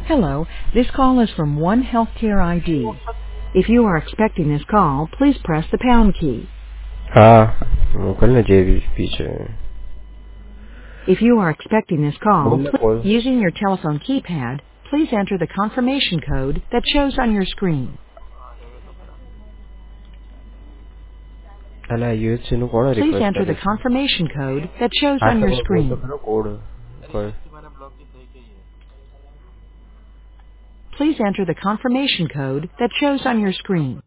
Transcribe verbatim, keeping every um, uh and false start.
Hello, this call is from One Healthcare I D. If you are expecting this call, please press the pound key. हाँ मोकलना चाहिए पीछे If you are expecting this call, बोलना pl- call using your telephone keypad, please enter the confirmation code that shows on your screen. अला यूएससी नु कौन Please request enter करे the confirmation code that shows हाँ on तो your बोल तो screen. करो code code Please enter the confirmation code that shows on your screen.